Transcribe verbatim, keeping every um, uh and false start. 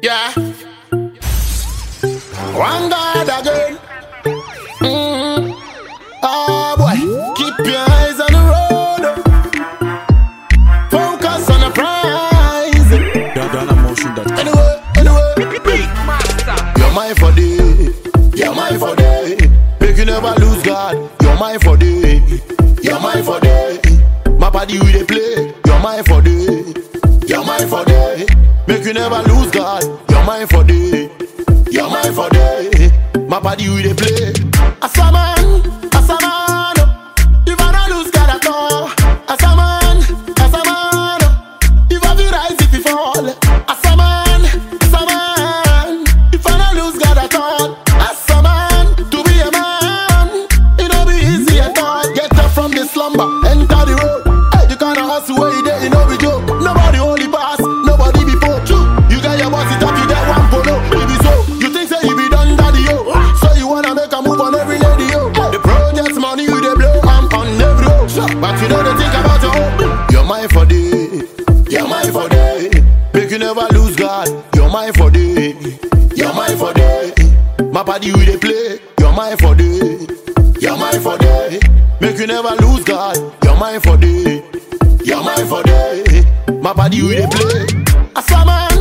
Yeah. One God again. Mm. Oh boy, keep your eyes on the road. Focus on the prize. Anyway, anyway. You're mine for day. You're mine for day. Make you never lose God. You're mine for day. You're mine for day. My body we dey play. You're mine for day. You're mine for day. Make you never lose God. You're mine for day. You're mine for day. My body we dey play. As a man, as a man, if I don't lose God at all. As a man, as a man, if I be rise, if you fall. As a man, as a man, if I don't lose God at all. As a man, to be a man, it don't be easy at all. Get up from the slumber, enter the road. Hey, you can't hustle where you there, you know be joke. Nobody only pass, nobody be poor. You got your boss, it up, you get one polo. It be so, you think say you be done daddy yo. So you wanna make a move on every lady yo. The project's money you they blow, I'm on every road. But you know they think about your own. You're mine for day, you're mine for day. Make you never lose God, you're mine for day. You're mine for day. My body you they play, you're mine for day. You're mine for day. Make you never lose God, you're mine for day. You're mine for day. My body you they play. As a man,